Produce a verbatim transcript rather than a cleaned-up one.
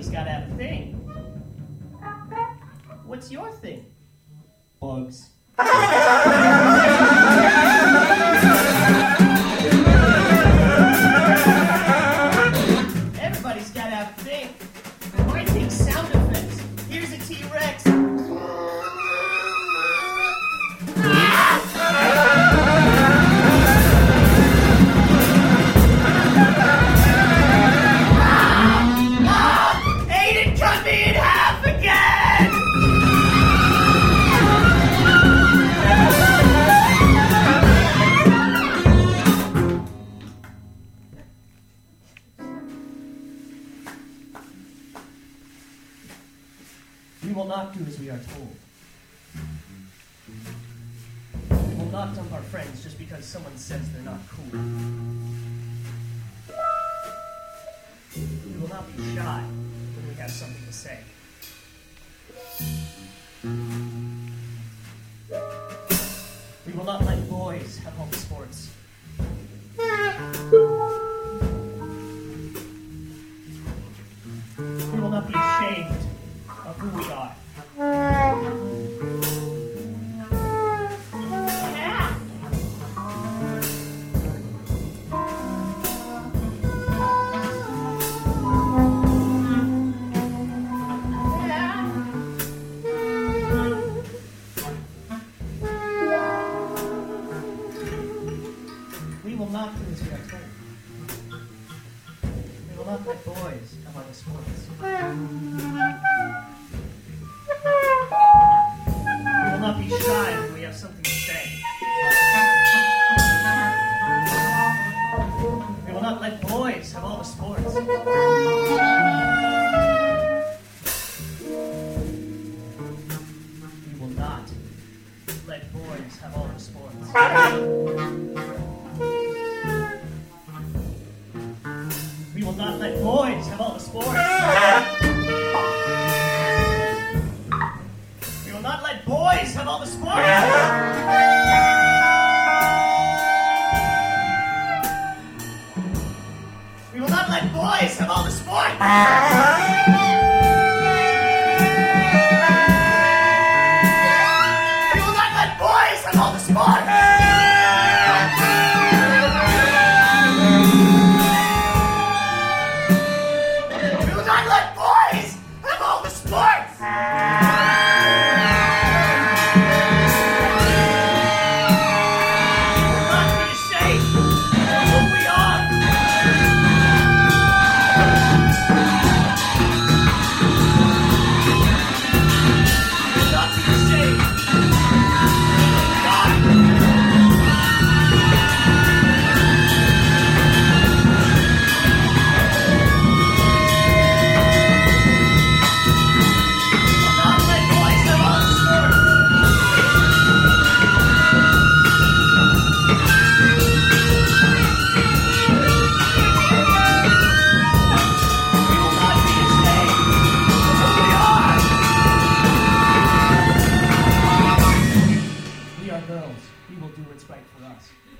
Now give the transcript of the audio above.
Everybody's got to have a thing. What's your thing? Bugs. Everybody's got to have a thing. My thing's sound effects. Here's a T-Rex. Aiden, cut me in half again! We will not do as we are told. We will not dump our friends just because someone says they're not cool. We will not be shy when we have something to say. We will not let boys have home sports. We will not be ashamed of who we are. Yeah. We will not do as we are told. We will not let boys have other sports. We will not be shy when we have something to say. We will not let boys have all the sports. We will not let boys have all the sports. We will not let boys have all the sports. We will not let boys have all the sports. We will not let boys have all the sports. We will not let boys have all the sports. We will not let boys have all the sports. We will not be ashamed of who we are. We will not be ashamed of who we are. We will not let boys have all the sports. We will not be ashamed of who we are. We are girls. We will do what's right for us.